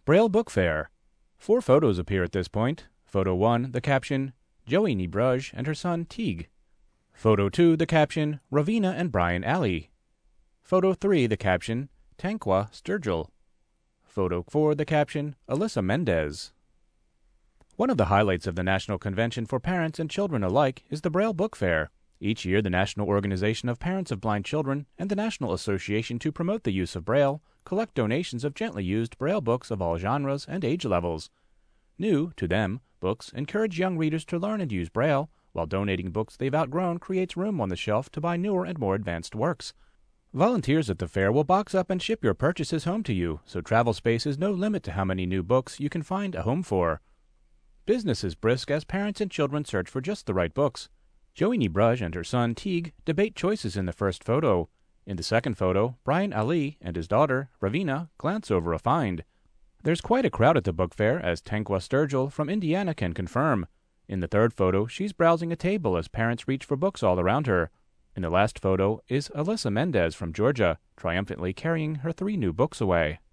Braille Book Fair. 4 photos appear at this point. Photo 1, the caption, Joey Nibruj and her son Teague. Photo 2, the caption, Ravina and Brian Ali. Photo 3, the caption, Tanqua Sturgill. Photo 4, the caption, Alyssa Mendez. One of the highlights of the National Convention for Parents and Children alike is the Braille Book Fair. Each year, the National Organization of Parents of Blind Children and the National Association to Promote the Use of Braille collect donations of gently used Braille books of all genres and age levels. New, to them, books encourage young readers to learn and use Braille, while donating books they've outgrown creates room on the shelf to buy newer and more advanced works. Volunteers at the fair will box up and ship your purchases home to you, so travel space is no limit to how many new books you can find a home for. Business is brisk as parents and children search for just the right books. Joey Nibruj and her son Teague debate choices in the first photo. In the second photo, Brian Ali and his daughter, Ravina, glance over a find. There's quite a crowd at the book fair, as Tanqua Sturgill from Indiana can confirm. In the third photo, she's browsing a table as parents reach for books all around her. In the last photo is Alyssa Mendez from Georgia, triumphantly carrying her 3 new books away.